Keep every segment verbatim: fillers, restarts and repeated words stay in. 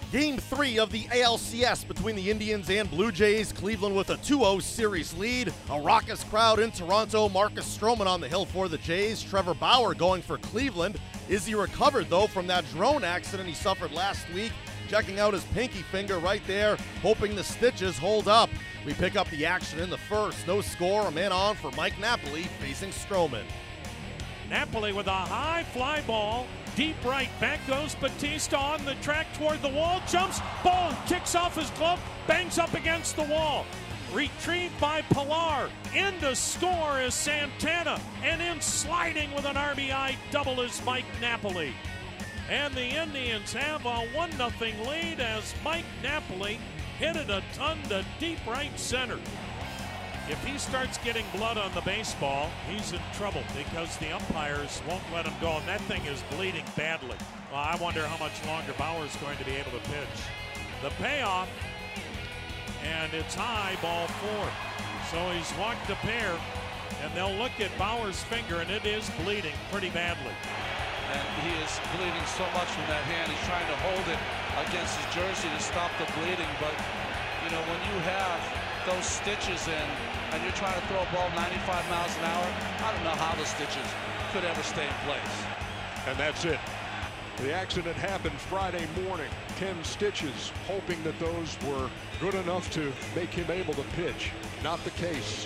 Game three of the A L C S between the Indians and Blue Jays. Cleveland with a two oh series lead. A raucous crowd in Toronto. Marcus Stroman on the hill for the Jays. Trevor Bauer going for Cleveland. Is he recovered, though, from that drone accident he suffered last week? Checking out his pinky finger right there, hoping the stitches hold up. We pick up the action in the first. No score, a man on for Mike Napoli facing Stroman. Napoli with a high fly ball. Deep right, back goes Batista on the track toward the wall, jumps, ball kicks off his glove, bangs up against the wall. Retrieved by Pilar, in to score is Santana, and in sliding with an R B I double is Mike Napoli. And the Indians have a one nothing lead as Mike Napoli hit it a ton to deep right center. If he starts getting blood on the baseball, he's in trouble because the umpires won't let him go, and that thing is bleeding badly. Well, I wonder how much longer Bauer's going to be able to pitch. The payoff, and it's high, ball four. So he's walked a pair, and they'll look at Bauer's finger, and it is bleeding pretty badly. And he is bleeding so much from that hand. He's trying to hold it against his jersey to stop the bleeding, but, you know, when you have those stitches in, and you're trying to throw a ball ninety-five miles an hour, I don't know how the stitches could ever stay in place. And that's it. The accident happened Friday morning. ten stitches, hoping that those were good enough to make him able to pitch. Not the case.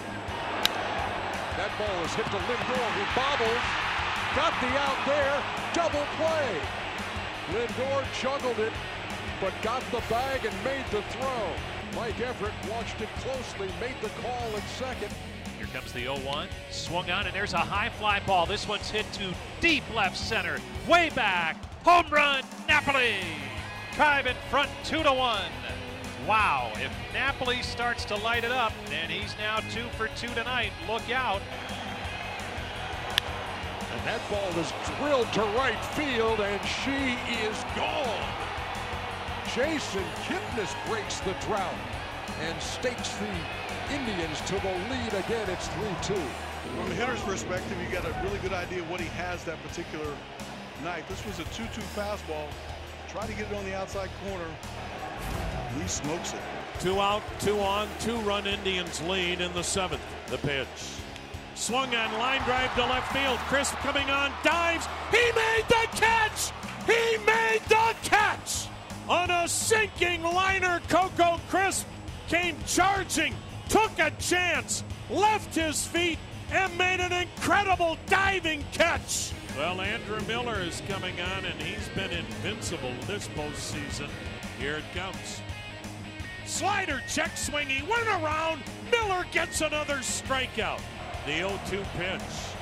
That ball is hit to Lindor, who bobbled. Got the out there. Double play. Lindor juggled it, but got the bag and made the throw. Mike Everett watched it closely, made the call at second. Here comes the oh one, swung on, and there's a high fly ball. This one's hit to deep left center, way back, home run, Napoli! Tribe in front, two to one. Wow, if Napoli starts to light it up, and he's now two for two tonight, look out. And that ball is drilled to right field, and she is gone. Jason Kipnis breaks the drought and stakes the Indians to the lead again. It's three two. From a hitter's perspective, you got a really good idea of what he has that particular night. This was a two two fastball. Try to get it on the outside corner. He smokes it. Two out, two on, two-run Indians lead in the seventh. The pitch. Swung on, line drive to left field. Crisp coming on, dives. He made the catch! He made the catch! On a sinking liner, Coco Crisp came charging, took a chance, left his feet, and made an incredible diving catch. Well, Andrew Miller is coming on, and he's been invincible this postseason. Here it comes. Slider check swing, he went around, Miller gets another strikeout. The oh two pitch.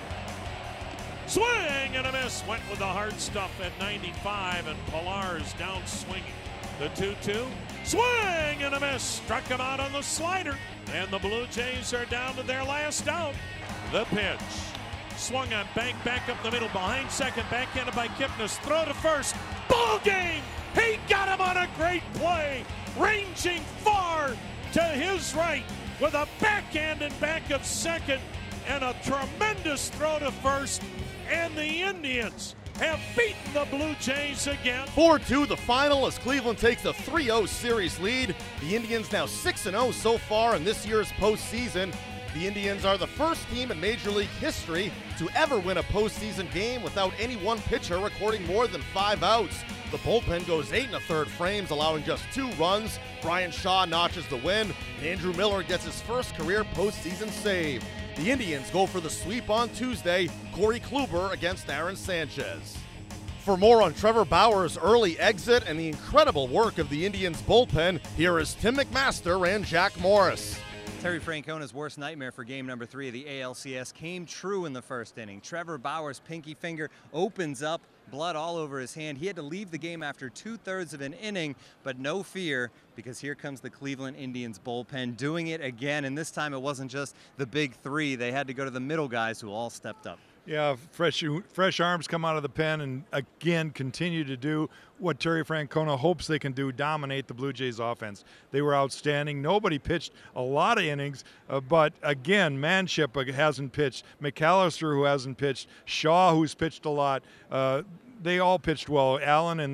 Swing and a miss, went with the hard stuff at ninety-five, and Pilar's down swinging. The two two, swing and a miss, struck him out on the slider, and the Blue Jays are down to their last out. The pitch, swung on, bank back up the middle, behind second, backhanded by Kipnis, throw to first, ball game! He got him on a great play, ranging far to his right with a backhand in back of second, and a tremendous throw to first, and the Indians have beaten the Blue Jays again. four two the final as Cleveland takes a three oh series lead. The Indians now six and oh so far in this year's postseason. The Indians are the first team in Major League history to ever win a postseason game without any one pitcher recording more than five outs. The bullpen goes eight and a third frames, allowing just two runs. Brian Shaw notches the win, and Andrew Miller gets his first career postseason save. The Indians go for the sweep on Tuesday. Corey Kluber against Aaron Sanchez. For more on Trevor Bauer's early exit and the incredible work of the Indians bullpen, here is Tim McMaster and Jack Morris. Terry Francona's worst nightmare for game number three of the A L C S came true in the first inning. Trevor Bauer's pinky finger opens up, blood all over his hand. He had to leave the game after two-thirds of an inning, but no fear, because here comes the Cleveland Indians bullpen doing it again, and this time it wasn't just the big three. They had to go to the middle guys who all stepped up. Yeah, fresh fresh arms come out of the pen and, again, continue to do what Terry Francona hopes they can do, dominate the Blue Jays offense. They were outstanding. Nobody pitched a lot of innings, uh, but, again, Manship hasn't pitched. McAllister, who hasn't pitched. Shaw, who's pitched a lot. Uh, they all pitched well. Allen and then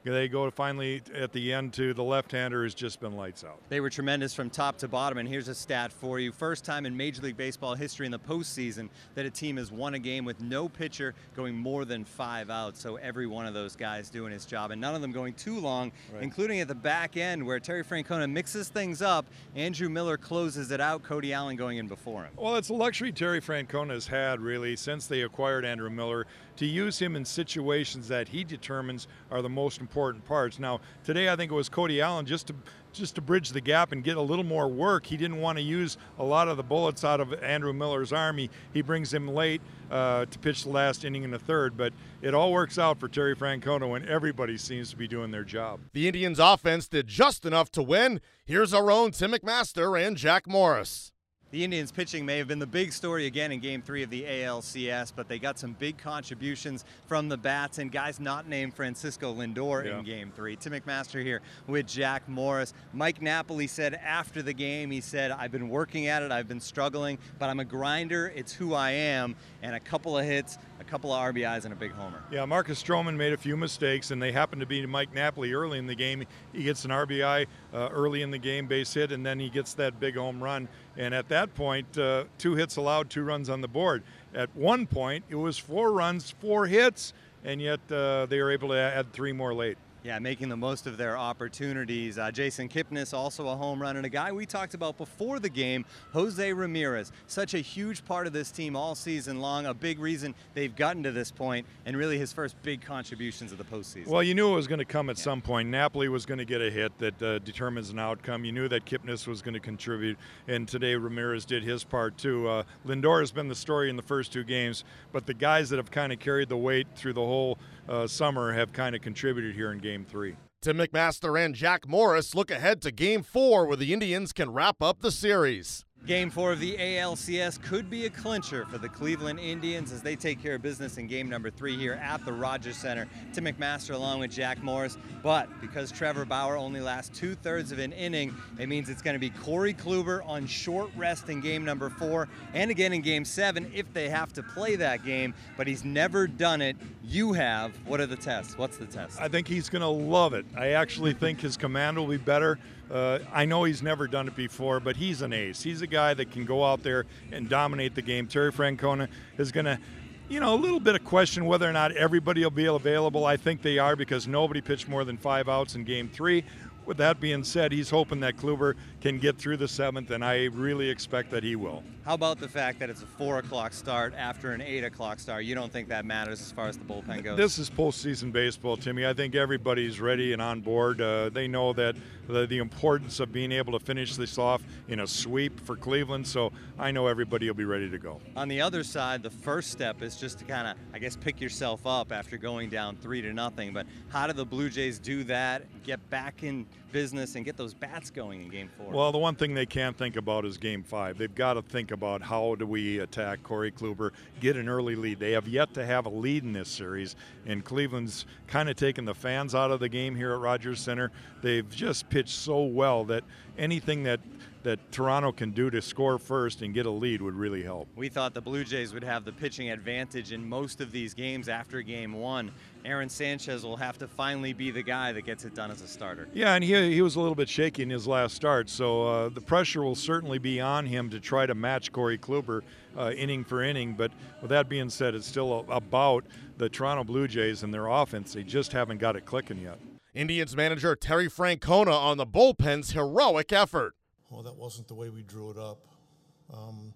They go finally at the end to the left-hander who's just been lights out. They were tremendous from top to bottom, and here's a stat for you. First time in Major League Baseball history in the postseason that a team has won a game with no pitcher going more than five outs. So every one of those guys doing his job, and none of them going too long, right. Including at the back end where Terry Francona mixes things up. Andrew Miller closes it out, Cody Allen going in before him. Well, it's a luxury Terry Francona has had, really, since they acquired Andrew Miller, to use him in situations that he determines are the most important parts. Now, today I think it was Cody Allen just to just to bridge the gap and get a little more work. He didn't want to use a lot of the bullets out of Andrew Miller's arm. He, he brings him late uh, to pitch the last inning in the third, but it all works out for Terry Francona when everybody seems to be doing their job. The Indians' offense did just enough to win. Here's our own Tim McMaster and Jack Morris. The Indians pitching may have been the big story again in Game three of the A L C S, but they got some big contributions from the bats and guys not named Francisco Lindor yeah. in Game three. Tim McMaster here with Jack Morris. Mike Napoli said after the game, he said, I've been working at it, I've been struggling, but I'm a grinder, it's who I am, and a couple of hits, a couple of R B Is, and a big homer. Yeah, Marcus Stroman made a few mistakes, and they happened to be Mike Napoli early in the game. He gets an R B I uh, early in the game, base hit, and then he gets that big home run. And at that point, uh, two hits allowed, two runs on the board. At one point, it was four runs, four hits, and yet uh, they were able to add three more late. Yeah, making the most of their opportunities. Uh, Jason Kipnis, also a home run, and a guy we talked about before the game, Jose Ramirez. Such a huge part of this team all season long, a big reason they've gotten to this point, and really his first big contributions of the postseason. Well, you knew it was going to come at yeah. some point. Napoli was going to get a hit that uh, determines an outcome. You knew that Kipnis was going to contribute, and today Ramirez did his part too. Uh, Lindor has been the story in the first two games, but the guys that have kind of carried the weight through the whole uh, summer have kind of contributed here in Game three. Tim McMaster and Jack Morris look ahead to Game four, where the Indians can wrap up the series. Game four of the A L C S could be a clincher for the Cleveland Indians as they take care of business in game number three here at the Rogers Center. Tim McMaster along with Jack Morris, but because Trevor Bauer only lasts two-thirds of an inning, it means it's going to be Corey Kluber on short rest in game number four and again in game seven if they have to play that game, but he's never done it. You have. What are the tests? What's the test? I think he's going to love it. I actually think his command will be better. Uh, I know he's never done it before, but he's an ace. He's a guy that can go out there and dominate the game. Terry Francona is going to, you know, a little bit of question whether or not everybody will be available. I think they are because nobody pitched more than five outs in game three. With that being said, he's hoping that Kluber can get through the seventh, and I really expect that he will. How about the fact that it's a four o'clock start after an eight o'clock start? You don't think that matters as far as the bullpen goes? This is postseason baseball, Timmy. I think everybody's ready and on board. Uh, they know that the, the importance of being able to finish this off in a sweep for Cleveland, so I know everybody will be ready to go. On the other side, the first step is just to kind of, I guess, pick yourself up after going down three to nothing. But how do the Blue Jays do that, get back in business, and get those bats going in game four? Well, the one thing they can't think about is game five. They've got to think about how do we attack Corey Kluber, get an early lead. They have yet to have a lead in this series, and Cleveland's kind of taken the fans out of the game here at Rogers Center. They've just pitched so well that anything that that Toronto can do to score first and get a lead would really help. We thought the Blue Jays would have the pitching advantage in most of these games after game one. Aaron Sanchez will have to finally be the guy that gets it done as a starter. Yeah, and he, he was a little bit shaky in his last start, so uh, the pressure will certainly be on him to try to match Corey Kluber uh, inning for inning. But with that being said, it's still about the Toronto Blue Jays and their offense. They just haven't got it clicking yet. Indians manager Terry Francona on the bullpen's heroic effort. Well, that wasn't the way we drew it up. Um,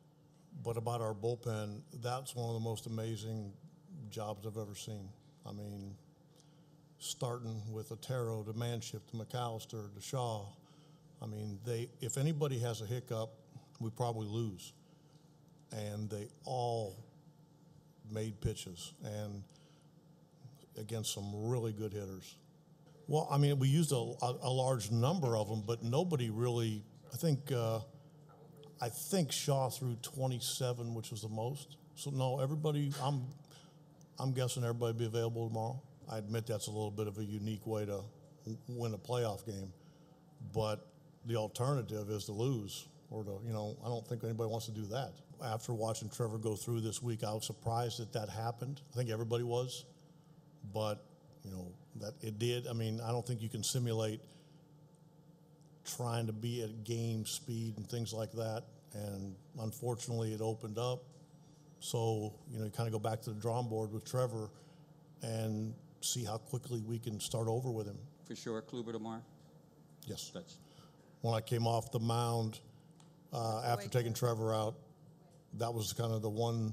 but about our bullpen, that's one of the most amazing jobs I've ever seen. I mean, starting with Otero to Manship to McAllister to Shaw. I mean, they if anybody has a hiccup, we probably lose. And they all made pitches and against some really good hitters. Well, I mean, we used a, a, a large number of them, but nobody really. I think uh, I think Shaw threw twenty-seven, which was the most. So no, everybody. I'm I'm guessing everybody will be available tomorrow. I admit that's a little bit of a unique way to win a playoff game, but the alternative is to lose or to you know. I don't think anybody wants to do that. After watching Trevor go through this week, I was surprised that that happened. I think everybody was, but you know. that it did. I mean, I don't think you can simulate trying to be at game speed and things like that. And unfortunately, it opened up. So, you know, you kind of go back to the drawing board with Trevor and see how quickly we can start over with him. For sure, Kluber tomorrow? Yes. That's when I came off the mound uh, after taking Trevor out, that was kind of the one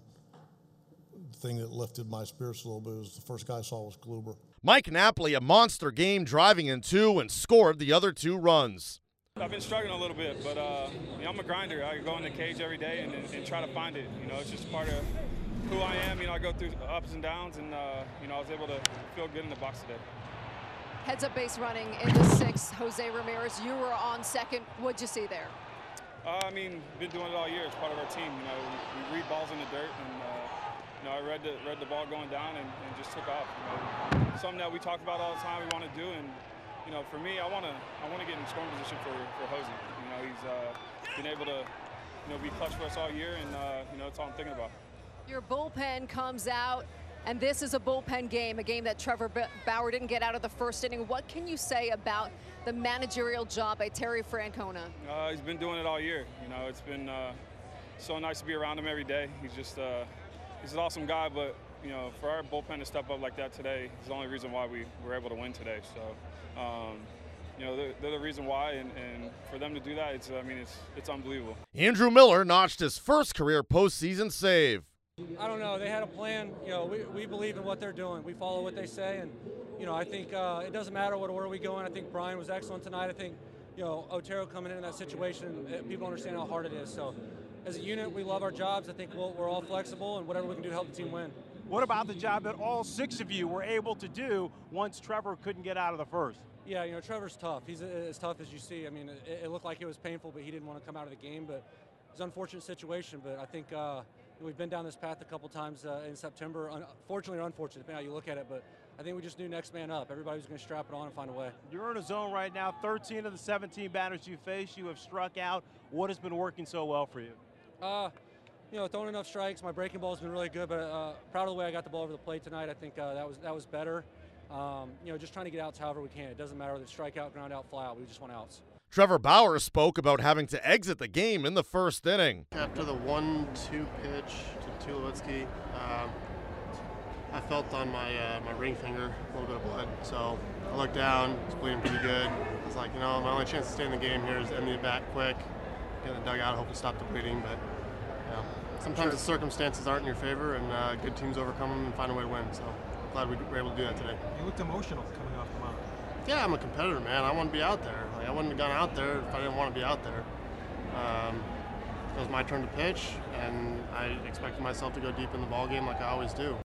thing that lifted my spirits a little bit. It was the first guy I saw was Kluber. Mike Napoli, a monster game, driving in two and scored the other two runs. I've been struggling a little bit, but uh, you know, I'm a grinder. I go in the cage every day and, and, and try to find it. You know, it's just part of who I am. You know, I go through ups and downs, and uh, you know, I was able to feel good in the box today. Heads up base running in the sixth. Jose Ramirez, you were on second. What'd you see there? Uh, I mean, been doing it all year. It's part of our team. You know, we, we read balls in the dirt, and uh, you know, I read the read the ball going down and, and just took off. You know, something that we talk about all the time. We want to do, and you know, for me, I want to I want to get in scoring position for for Jose. You know, he's uh, been able to you know be clutch for us all year, and uh, you know, that's all I'm thinking about. Your bullpen comes out, and this is a bullpen game, a game that Trevor Bauer didn't get out of the first inning. What can you say about the managerial job by Terry Francona? Uh, he's been doing it all year. You know, it's been uh, so nice to be around him every day. He's just uh, he's an awesome guy, but you know, for our bullpen to step up like that today is the only reason why we were able to win today. So, um, you know, they're, they're the reason why, and, and for them to do that, it's I mean, it's it's unbelievable. Andrew Miller notched his first career postseason save. I don't know. They had a plan. You know, we, we believe in what they're doing. We follow what they say, and you know, I think uh, it doesn't matter what order we go in. I think Brian was excellent tonight. I think, you know, Otero coming in in that situation, people understand how hard it is. So, as a unit, we love our jobs. I think we'll, we're all flexible, and whatever we can do to help the team win. What about the job that all six of you were able to do once Trevor couldn't get out of the first? Yeah, you know, Trevor's tough. He's as tough as you see. I mean, it, it looked like it was painful, but he didn't want to come out of the game. But it's an unfortunate situation. But I think uh, we've been down this path a couple times uh, in September. Unfortunately or unfortunately, depending on how you look at it. But I think we just knew next man up. Everybody was going to strap it on and find a way. You're in a zone right now. thirteen of the seventeen batters you faced, you have struck out. What has been working so well for you? Uh, you know, throwing enough strikes. My breaking ball has been really good, but uh, proud of the way I got the ball over the plate tonight. I think uh, that was that was better. Um, you know, just trying to get outs however we can. It doesn't matter whether it's strike out, ground out, fly out. We just want outs. Trevor Bauer spoke about having to exit the game in the first inning. After the one two pitch to Tulowitzki, um, I felt on my uh, my ring finger a little bit of blood. So I looked down, it's bleeding pretty good. I was like, you know, my only chance to stay in the game here is to end the at bat quick, get in the dugout, hope to stop the bleeding. But you know, sometimes the circumstances aren't in your favor, and uh, good teams overcome them and find a way to win. So glad we were able to do that today. You looked emotional coming off the mound. Yeah, I'm a competitor, man. I want to be out there. Like, I wouldn't have gone out there if I didn't want to be out there. Um, it was my turn to pitch, and I expected myself to go deep in the ball game like I always do.